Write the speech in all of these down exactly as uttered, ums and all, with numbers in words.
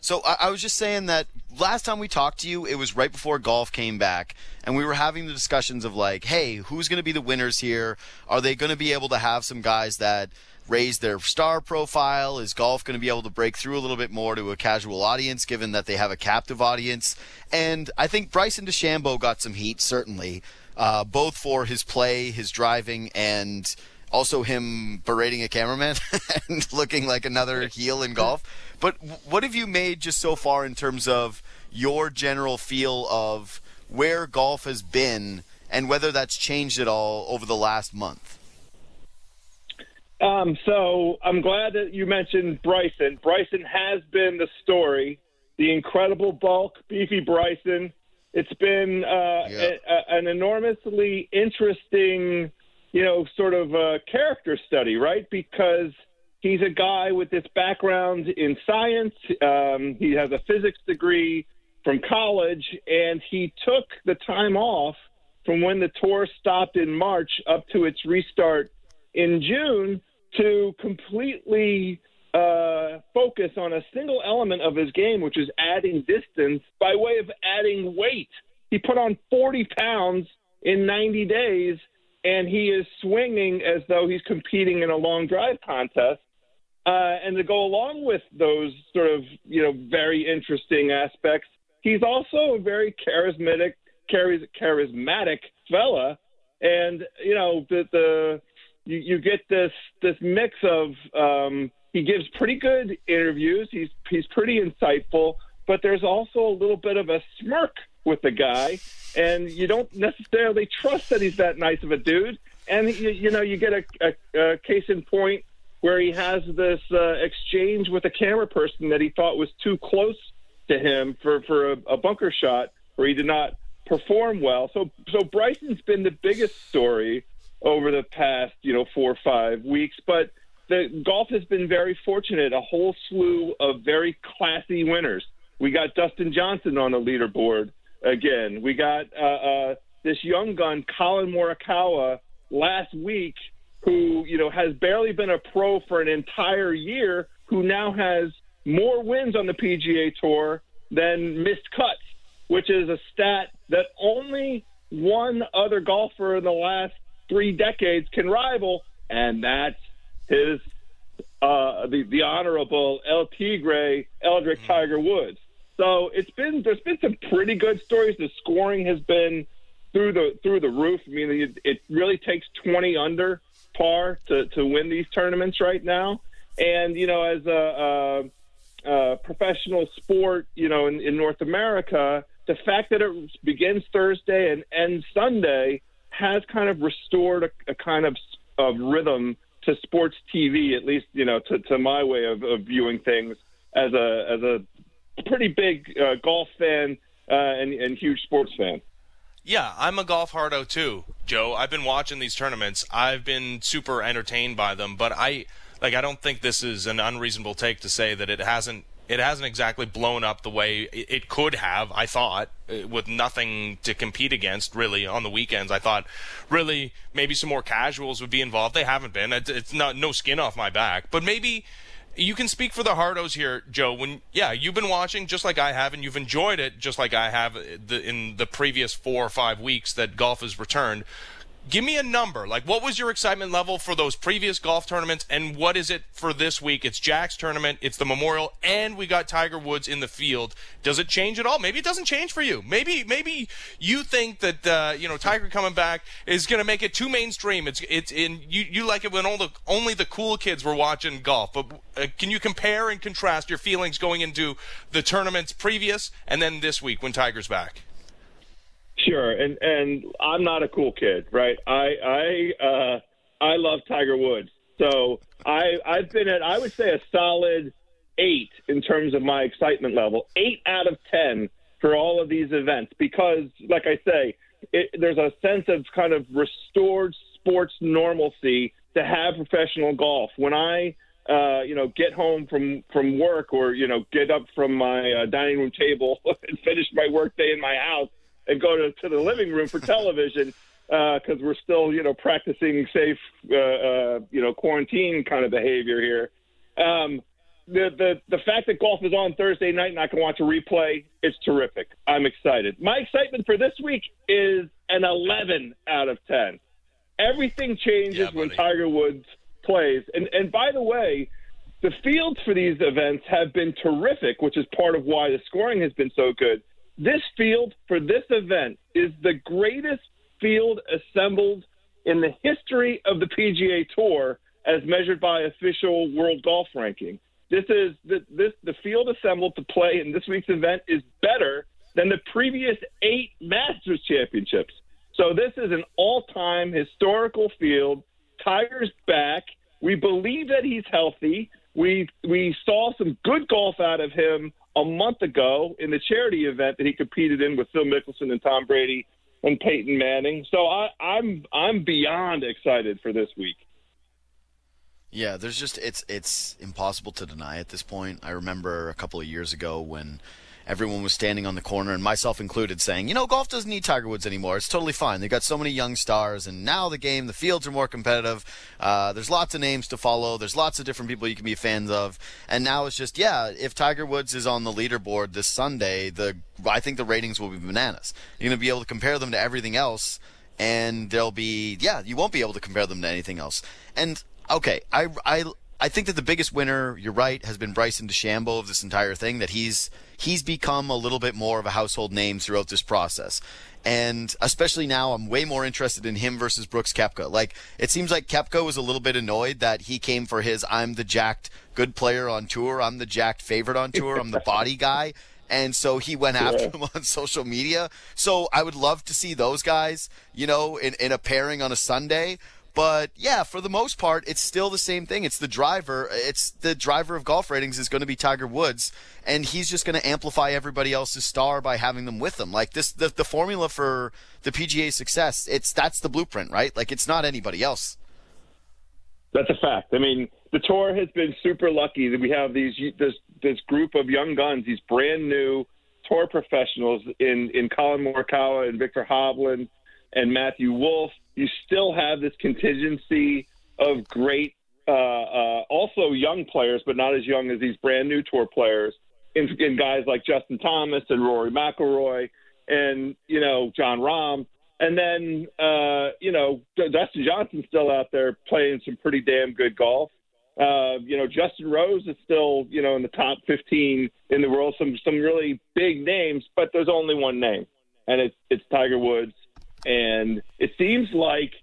So I, I was just saying that last time we talked to you, it was right before golf came back, and we were having the discussions of like, hey, who's going to be the winners here? Are they going to be able to have some guys that raise their star profile? Is golf going to be able to break through a little bit more to a casual audience, given that they have a captive audience? And I think Bryson DeChambeau got some heat, certainly, uh, both for his play, his driving, and also him berating a cameraman and looking like another heel in golf. But what have you made just so far in terms of your general feel of where golf has been and whether that's changed at all over the last month? Um, so I'm glad that you mentioned Bryson. Bryson has been the story, the incredible bulk, beefy Bryson. It's been uh, yeah. a, a, an enormously interesting, you know, sort of a character study, right? Because he's a guy with this background in science. Um, he has a physics degree from college, and he took the time off from when the tour stopped in March up to its restart in June to completely uh, focus on a single element of his game, which is adding distance by way of adding weight. He put on forty pounds in ninety days, and he is swinging as though he's competing in a long drive contest. Uh, and to go along with those sort of, you know, very interesting aspects, he's also a very charismatic, charis- charismatic fella. And, you know, the, the you, you get this this mix of um, he gives pretty good interviews. He's he's pretty insightful, but there's also a little bit of a smirk with the guy, and you don't necessarily trust that he's that nice of a dude. And you, you know, you get a, a, a case in point where he has this uh, exchange with a camera person that he thought was too close to him for, for a, a bunker shot where he did not perform well. So so Bryson's been the biggest story over the past, you know, four or five weeks. But the golf has been very fortunate, a whole slew of very classy winners. We got Dustin Johnson on the leaderboard again. We got uh, uh, this young gun, Colin Morikawa, last week, who, you know, has barely been a pro for an entire year, who now has more wins on the P G A Tour than missed cuts, which is a stat that only one other golfer in the last three decades can rival, and that's his uh, the the honorable El Tigre, Eldrick Tiger Woods. So it's been there's been some pretty good stories. The scoring has been through the through the roof. I mean, it, it really takes twenty under par to, to win these tournaments right now. And, you know, as a, a, a professional sport, you know, in, in North America, the fact that it begins Thursday and ends Sunday has kind of restored a, a kind of, of rhythm to sports T V, at least, you know, to, to my way of, of viewing things as a, as a pretty big uh, golf fan uh, and, and huge sports fan. Yeah, I'm a golf hardo too, Joe. I've been watching these tournaments. I've been super entertained by them, but I like I don't think this is an unreasonable take to say that it hasn't it hasn't exactly blown up the way it could have, I thought, with nothing to compete against really on the weekends. I thought really maybe some more casuals would be involved. They haven't been. It's not no skin off my back, but maybe you can speak for the hardos here, Joe. When yeah, you've been watching just like I have, and you've enjoyed it just like I have the, in the previous four or five weeks that golf has returned. Give me a number. Like, what was your excitement level for those previous golf tournaments, and what is it for this week? It's Jack's tournament, it's the Memorial, and we got Tiger Woods in the field. Does it change at all? Maybe it doesn't change for you. Maybe maybe you think that uh, you know Tiger coming back is going to make it too mainstream. It's it's in you you like it when all the, only the cool kids were watching golf. But uh, can you compare and contrast your feelings going into the tournaments previous and then this week when Tiger's back? Sure, and and I'm not a cool kid, right? I I uh, I love Tiger Woods, so I I've been at I would say a solid eight in terms of my excitement level, eight out of ten for all of these events, because, like I say, it, there's a sense of kind of restored sports normalcy to have professional golf. When I uh, you know get home from from work, or you know get up from my uh, dining room table and finish my workday in my house, and go to, to the living room for television because uh, we're still, you know, practicing safe, uh, uh, you know, quarantine kind of behavior here. Um, the, the, the fact that golf is on Thursday night and I can watch a replay, it's terrific. I'm excited. My excitement for this week is an eleven out of ten. Everything changes yeah, when Tiger Woods plays. And, and by the way, the fields for these events have been terrific, which is part of why the scoring has been so good. This field for this event is the greatest field assembled in the history of the P G A Tour as measured by official world golf ranking. This is the, this, the field assembled to play in this week's event is better than the previous eight Masters championships. So this is an all-time historical field. Tiger's back. We believe that he's healthy. We we saw some good golf out of him a month ago in the charity event that he competed in with Phil Mickelson and Tom Brady and Peyton Manning. So I, I'm I'm beyond excited for this week. Yeah, there's just it's it's impossible to deny at this point. I remember a couple of years ago when everyone was standing on the corner, and myself included, saying, you know, golf doesn't need Tiger Woods anymore. It's totally fine. They've got so many young stars, and now the game, the fields are more competitive. Uh, there's lots of names to follow. There's lots of different people you can be fans of. And now it's just, yeah, if Tiger Woods is on the leaderboard this Sunday, the I think the ratings will be bananas. You're going to be able to compare them to everything else, and they'll be, yeah, you won't be able to compare them to anything else. And, okay, I, I, I think that the biggest winner, you're right, has been Bryson DeChambeau of this entire thing, that he's he's become a little bit more of a household name throughout this process. And especially now, I'm way more interested in him versus Brooks Koepka. Like, it seems like Koepka was a little bit annoyed that he came for his, I'm the jacked good player on tour, I'm the jacked favorite on tour, I'm the body guy. And so he went after him on social media. So I would love to see those guys, you know, in, in a pairing on a Sunday. But, yeah, for the most part, it's still the same thing. It's the driver. It's the driver of golf ratings is going to be Tiger Woods, and he's just going to amplify everybody else's star by having them with him. Like, this, the, the formula for the P G A success, it's that's the blueprint, right? Like, it's not anybody else. That's a fact. I mean, the tour has been super lucky that we have these this, this group of young guns, these brand new tour professionals in, in Colin Morikawa and Victor Hovland and Matthew Wolff. You still have this contingency of great, uh, uh, also young players, but not as young as these brand new tour players, in, in guys like Justin Thomas and Rory McIlroy and, you know, Jon Rahm. And then, uh, you know, Dustin Johnson's still out there playing some pretty damn good golf. Uh, you know, Justin Rose is still, you know, in the top fifteen in the world, some some really big names, but there's only one name, and it's it's Tiger Woods. And it seems like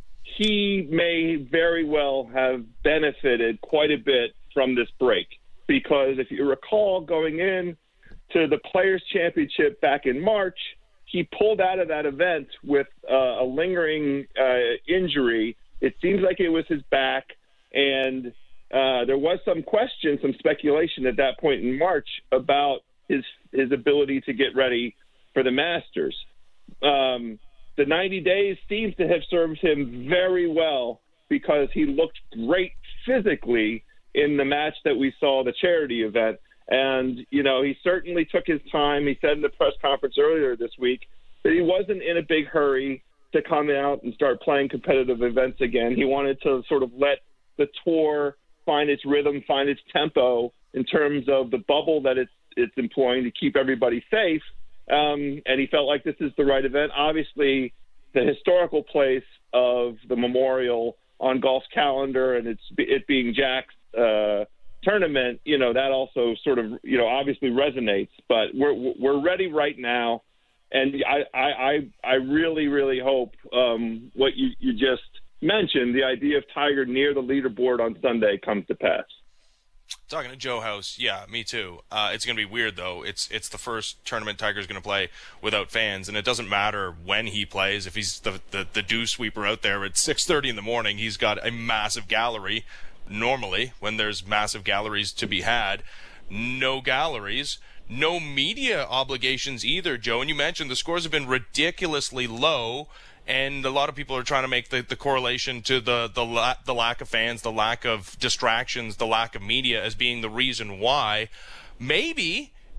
he may very well have benefited quite a bit from this break, because if you recall, going in to the Players' Championship back in March, he pulled out of that event with uh, a lingering uh, injury. It seems like it was his back, and uh, there was some question, some speculation at that point in March about his his ability to get ready for the Masters. Um, The ninety days seems to have served him very well, because he looked great physically in the match that we saw, the charity event. And, you know, he certainly took his time. He said in the press conference earlier this week that he wasn't in a big hurry to come out and start playing competitive events again. He wanted to sort of let the tour find its rhythm, find its tempo in terms of the bubble that it's, it's employing to keep everybody safe. Um, and he felt like this is the right event. Obviously, the historical place of the Memorial on golf's calendar, and it's it being Jack's uh, tournament, you know, that also sort of, you know, obviously resonates. But we're we're ready right now, and I I I really really hope um, what you you just mentioned, the idea of Tiger near the leaderboard on Sunday, comes to pass. Talking to Joe House, yeah, me too. Uh, it's going to be weird, though. It's it's the first tournament Tiger's going to play without fans, and it doesn't matter when he plays. If he's the, the, the dew sweeper out there at six thirty in the morning, he's got a massive gallery. Normally, when there's massive galleries to be had, no galleries, no media obligations either, Joe. And you mentioned the scores have been ridiculously low, and a lot of people are trying to make the, the correlation to the the, la- the lack of fans, the lack of distractions, the lack of media as being the reason why. Maybe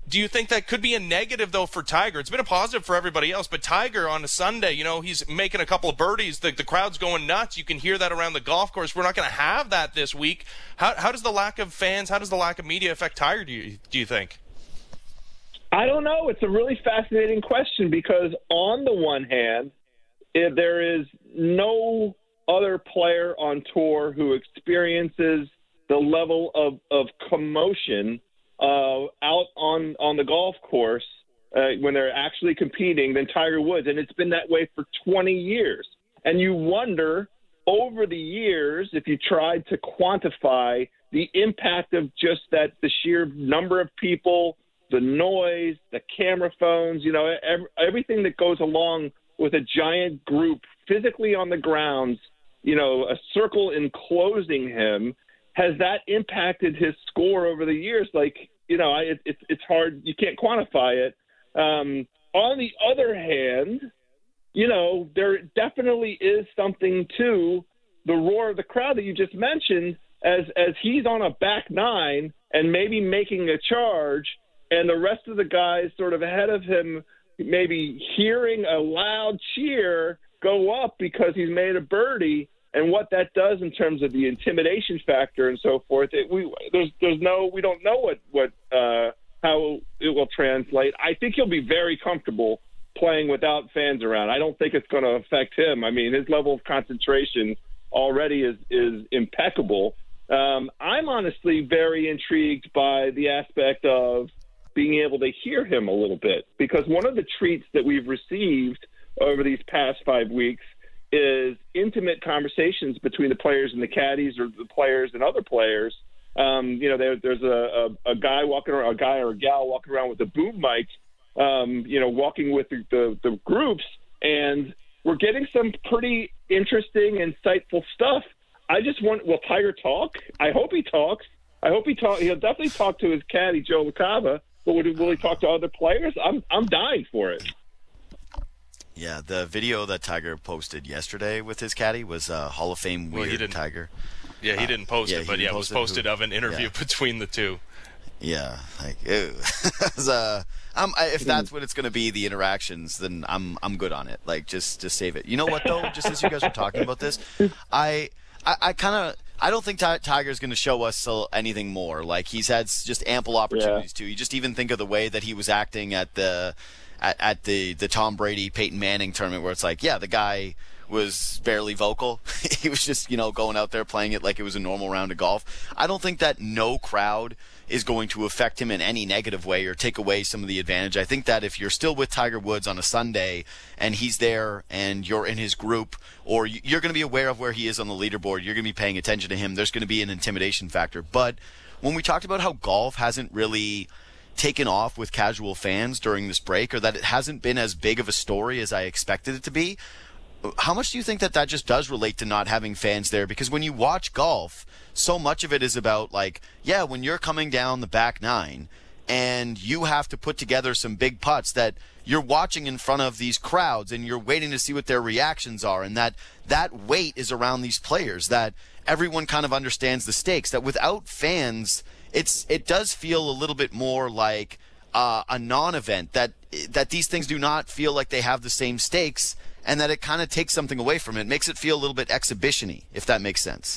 Do you think that could be a negative, though, for Tiger? It's been a positive for everybody else, but Tiger on a Sunday, you know, he's making a couple of birdies. The, the crowd's going nuts. You can hear that around the golf course. We're not going to have that this week. How, how does the lack of fans, how does the lack of media affect Tiger, do you, do you think? I don't know. It's a really fascinating question because on the one hand, if there is no other player on tour who experiences the level of, of commotion uh, out on, on the golf course uh, when they're actually competing than Tiger Woods. And it's been that way for twenty years. And you wonder over the years, if you tried to quantify the impact of just that, the sheer number of people, the noise, the camera phones, you know, every, everything that goes along with a giant group physically on the grounds, you know, a circle enclosing him, has that impacted his score over the years? Like, you know, it, it, it's hard. You can't quantify it. Um, on the other hand, you know, there definitely is something to the roar of the crowd that you just mentioned as, as he's on a back nine and maybe making a charge and the rest of the guys sort of ahead of him maybe hearing a loud cheer go up because he's made a birdie. And what that does in terms of the intimidation factor and so forth, it, we there's there's no we don't know what what uh, how it will translate. I think he'll be very comfortable playing without fans around. I don't think it's going to affect him. I mean, his level of concentration already is is impeccable. Um, I'm honestly very intrigued by the aspect of being able to hear him a little bit because one of the treats that we've received over these past five weeks is intimate conversations between the players and the caddies or the players and other players. Um, you know, there, there's a, a, a guy walking around, a guy or a gal walking around with a boom mic, um, you know, walking with the, the, the groups. And we're getting some pretty interesting, insightful stuff. I just want, will Tiger talk? I hope he talks. I hope he talk. He'll definitely talk to his caddy, Joe LaCava, but will he, will he talk to other players? I'm, I'm dying for it. Yeah, the video that Tiger posted yesterday with his caddy was uh, Hall of Fame weird well, he Tiger. Yeah, he didn't post uh, yeah, it, but yeah, it was posted who, of an interview yeah. between the two. Yeah, like, ew. was, uh, I'm, I, if that's what it's going to be, the interactions, then I'm I'm good on it. Like, just just save it. You know what though? Just as you guys were talking about this, I I, I kind of. I don't think Ty- Tiger's going to show us anything more. Like, he's had just ample opportunities yeah. to. You just even think of the way that he was acting at the at, at the, the Tom Brady, Peyton Manning tournament where it's like, yeah, the guy was barely vocal. He was just, you know, going out there playing it like it was a normal round of golf. I don't think that no crowd is going to affect him in any negative way or take away some of the advantage. I think that if you're still with Tiger Woods on a Sunday and he's there and you're in his group or you're going to be aware of where he is on the leaderboard, you're going to be paying attention to him, there's going to be an intimidation factor. But when we talked about how golf hasn't really taken off with casual fans during this break or that it hasn't been as big of a story as I expected it to be, how much do you think that that just does relate to not having fans there? Because when you watch golf, so much of it is about, like, yeah, when you're coming down the back nine and you have to put together some big putts that you're watching in front of these crowds and you're waiting to see what their reactions are, and that that weight is around these players, that everyone kind of understands the stakes, that without fans, it's it does feel a little bit more like uh, a non-event, that that these things do not feel like they have the same stakes, and that it kind of takes something away from it. It makes it feel a little bit exhibition-y, if that makes sense.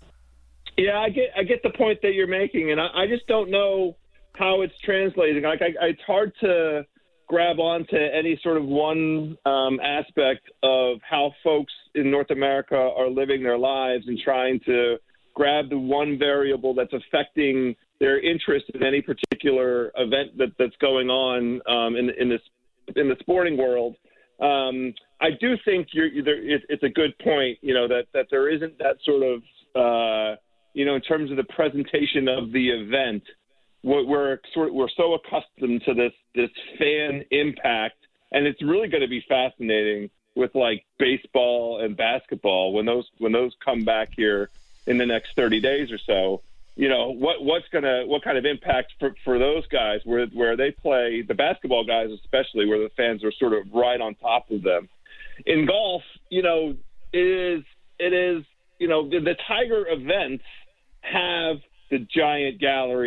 Yeah, I get I get the point that you're making, and I, I just don't know how it's translating. Like, I, it's hard to grab onto any sort of one um, aspect of how folks in North America are living their lives and trying to grab the one variable that's affecting their interest in any particular event that, that's going on um, in, in this in the sporting world. Um, I do think you're, there, it, it's a good point, you know, that, that there isn't that sort of, uh, you know, in terms of the presentation of the event, we're, we're sort of, we're so accustomed to this, this fan impact, and it's really going to be fascinating with like baseball and basketball when those, when those come back here in the next thirty days or so. You know, what what's gonna what kind of impact for, for those guys where where they play, the basketball guys especially, where the fans are sort of right on top of them. In golf, you know, it is it is you know the, the Tiger events have the giant galleries,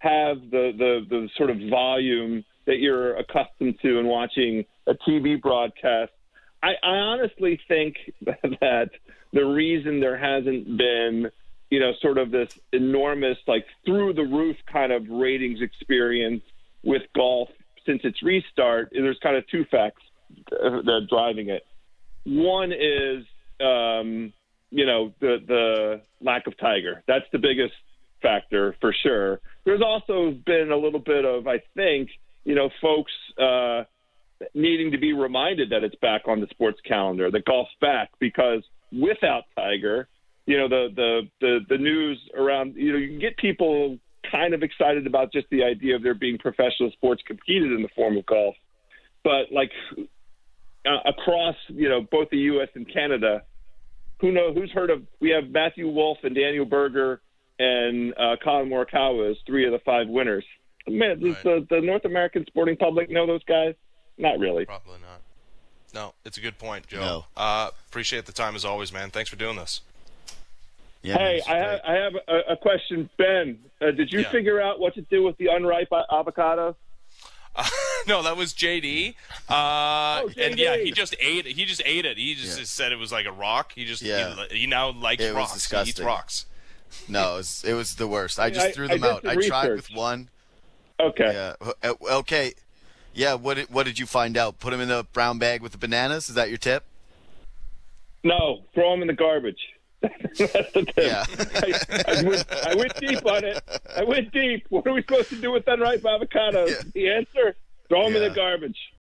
have the, the, the sort of volume that you're accustomed to in watching a T V broadcast. I, I honestly think that the reason there hasn't been, you know, sort of this enormous, like through the roof kind of ratings experience with golf since its restart, there's kind of two facts that are driving it. One is, um, you know, the the lack of Tiger. That's the biggest factor for sure. There's also been a little bit of, I think, you know, folks uh, needing to be reminded that it's back on the sports calendar, that golf's back, because without Tiger, you know, the, the, the, the news around, you know, you can get people kind of excited about just the idea of there being professional sports competed in the form of golf. But like uh, across, you know, both the U S and Canada, who know who's heard of, we have Matthew Wolff and Daniel Berger and uh, Colin Morikawa as three of the five winners. Man, does Right. the, the North American sporting public know those guys? Not really. Probably not. No, it's a good point, Joe. No. Uh, appreciate the time as always, man. Thanks for doing this. Yeah, Hey, it's I have, great. I have a, a question, Ben. Uh, did you Yeah. figure out what to do with the unripe a- avocado? Uh, no, that was J D. Uh, Oh, and yeah, J D. he just ate it. He just ate it. He just Yeah. said it was like a rock. He just Yeah. he, he now likes It was rocks. He eats disgusting. rocks. No, it was, it was the worst. I just I- threw I them did out. some I tried research. with one. Okay. Yeah. Uh, Okay. Yeah. What did, what did you find out? Put them in the brown bag with the bananas? Is that your tip? No, throw them in the garbage. That's the tip. Yeah. I, I, went, I went deep on it. I went deep. What are we supposed to do with unripe avocados? Yeah. The answer? Throw them in Yeah. the garbage.